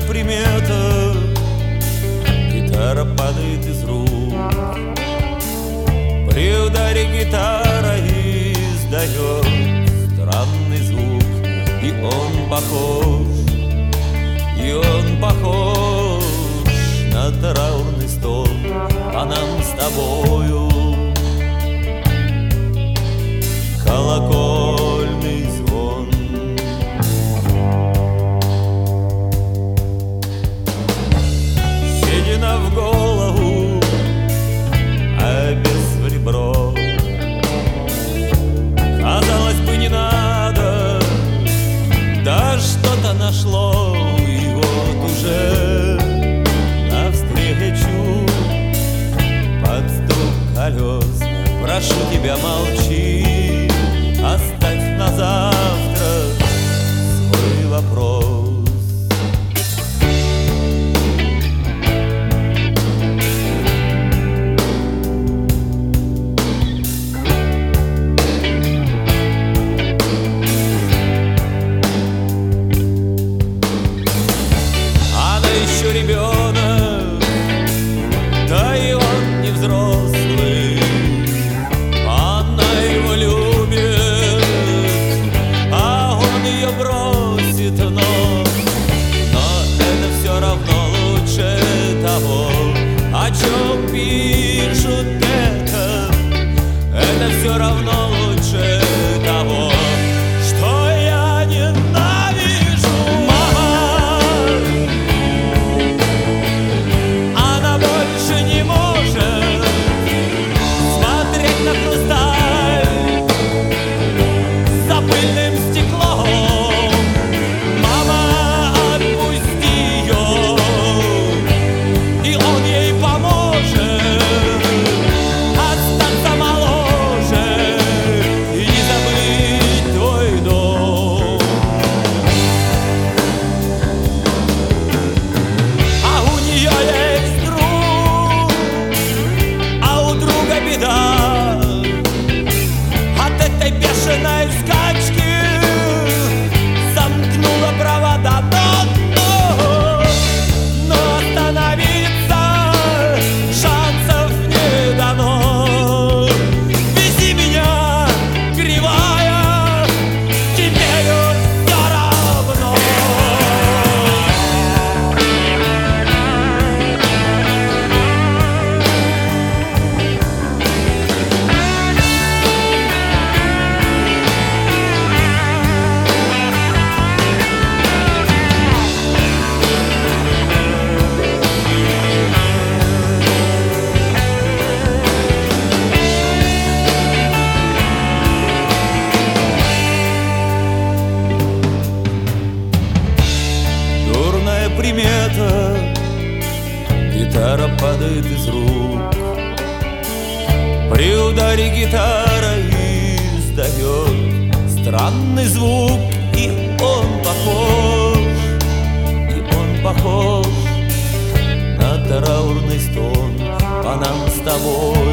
примета, гитара падает из рук. При ударе гитара издает странный звук. И он похож на траурный стол, а нам с тобою колокольный звон. Седина в голову, а без в ребро. Казалось бы, не надо, да что-то нашло. И вот уже навстречу под стук колес. Прошу тебя, молчи, оставь на завтра свой вопрос. Она еще ребенок, да и он не взрослый. Она его любит, а он ее бросит, но это все равно лучше того, о чем пишут это все равно лучше того, что я ненавижу. Мама, она больше не может смотреть на хрусталь за пыльным стеклом. Мама, отпусти ее, и он ей поможет остаться моложе и не забыть твой дом. А у нее есть друг, а у друга беда. От этой бешеной скачки замкнула провода. Но остановиться шансов не дано. Вези меня, кривая, теперь все равно. Дурная примета, гитара падает из рук. При ударе гитара издает странный звук. И он похож на траурный стон, а нам с тобой